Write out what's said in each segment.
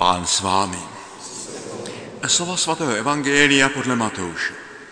Pán s vámi. Slova svatého evangelia podle Matouše.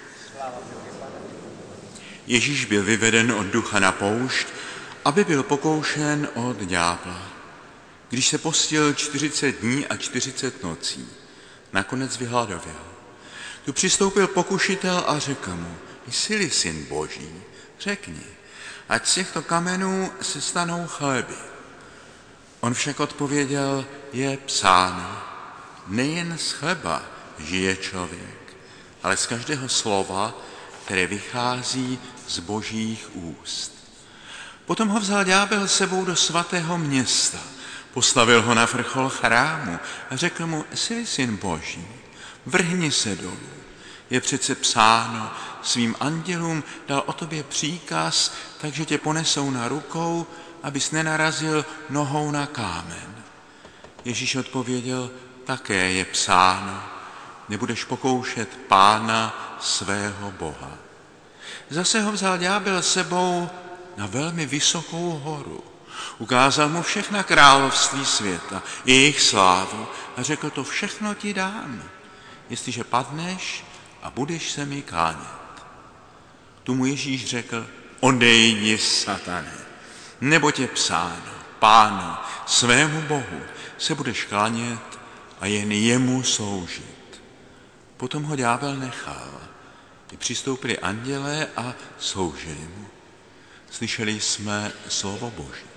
Ježíš byl vyveden od ducha na poušť, aby byl pokoušen od ďábla. Když se postil 40 dní a 40 nocí, nakonec vyhladověl. Tu přistoupil pokušitel a řekl mu: Jsi-li syn Boží, řekni, ať z těchto kamenů se stanou chleby. On však odpověděl: je psáno, nejen z chleba žije člověk, ale z každého slova, které vychází z Božích úst. Potom ho vzal ďábel sebou do svatého města, postavil ho na vrchol chrámu a řekl mu: jsi syn Boží, vrhni se dolů. Je přece psáno, svým andělům dal o tobě příkaz, takže tě ponesou na rukou, abys nenarazil nohou na kámen. Ježíš odpověděl: také je psáno, nebudeš pokoušet Pána svého Boha. Zase ho vzal ďábel sebou na velmi vysokou horu. Ukázal mu všechna království světa, jejich slávu a řekl: to všechno ti dám, jestliže padneš a budeš se mi klánět. Tu mu Ježíš řekl: odejdi, satane, neboť je psáno, Pánu, svému Bohu, se budeš klánět a jen jemu sloužit. Potom ho ďábel nechal. I přistoupili andělé a sloužili mu. Slyšeli jsme slovo Boží.